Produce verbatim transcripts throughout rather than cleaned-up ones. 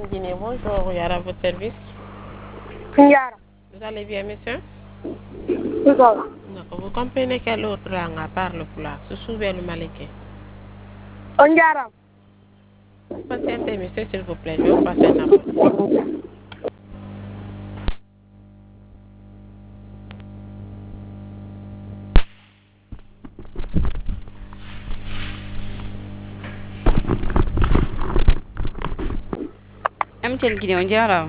M T N, bonjour, Yara, à votre service. Yara. Vous allez bien, monsieur? Oui, ça va. D'accord. Vous comprenez quelle autre langue à part le pulaar? Se souvient le malais. On Yara. Patientez, monsieur, s'il vous plaît. Je vais vous passer un appel. M T N Guinée on jarama.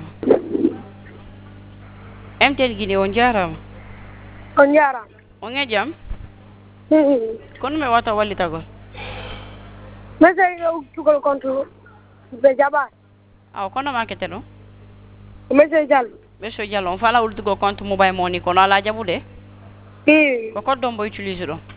M T N Guinée on jarama. On Yara. On e jam? Kono me wata wallitagol. Message tugol compte be jaba. Aw kono makete no? Message jall. Monsieur Diallo on fala wultugo compte mobile money kono ala jabude? I Ko koddo mbo utiliser do?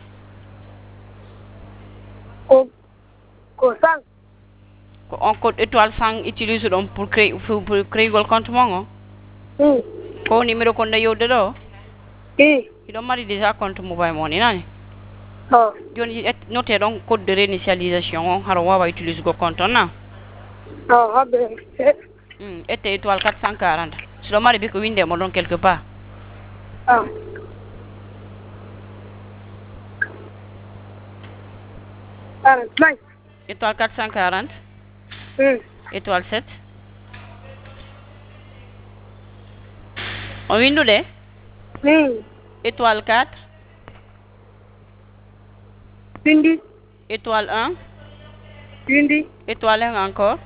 ko ko sang. Ko on code étoile cent utiliser dum pour créer pour créer gol compte mongo? Hmm. Ko numéro ko nda yodde do? I Ido mari déjà compte mobile money nani? oh. Joni noté donc code de réinitialisation on haro wawa utiliser go compte na? Oh, habe. Hmm, ete étoile quatre cent quarante. Sido mari biko winde mo don quelque part. Ah. Ah, nice. Étoile quatre cent quarante. Hmm. Étoile sept. On window de? Hmm. Étoile quatre. Pindi. Étoile un. Pindi. Étoile un encore.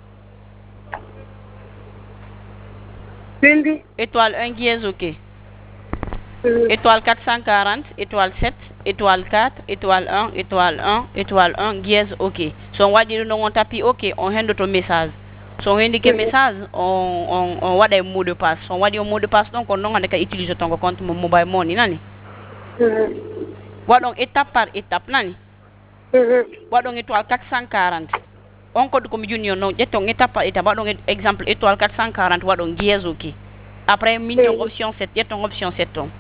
Pindi. Étoile un dièse OK. Hmm. Étoile quatre cent quarante. Étoile sept. Étoile quatre. Étoile un. Étoile un. Étoile un dièse OK. So on wadi no on tapi OK, on hendo to message. So on indique message, on on on wada un mot de passe. On wadi un mot de passe donc on on ka utiliser ton compte mobile money nani. Hmm. Wadon étape par étape nani. Hmm. Wadon étoile quatre cent quarante. On code comme junior non jeton étape par étape wadon exemple étoile quatre cent quarante wadon dièse OK. Après million option sept jeton option sept ton.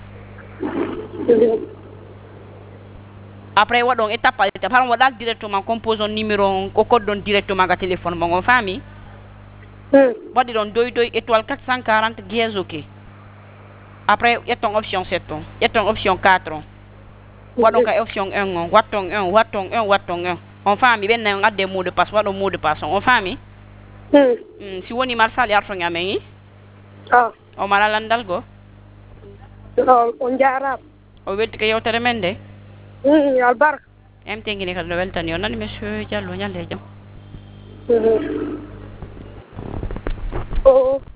Après wadon étape par étape par wadal directement compose un numéro au code don directement ga téléphone mo on fami. Hmm. Wadi don doy doy étoile quatre cent quarante dièse OK. Après jeton option sept ton. Jeton option quatre ton. Wadon ka option un on waton un waton un waton un. On fami ben na ngadde mot de passe wadon mot de passe on fami. Hmm. Mm, si woni marsal yarto ngamengi Ah. o mala landal go Oh, on Yara. o welti ko yewtere men de Hmm. Albarka. em tengini kadi no weltani o nani monsieur Diallo nyande jam Hmm. Oh.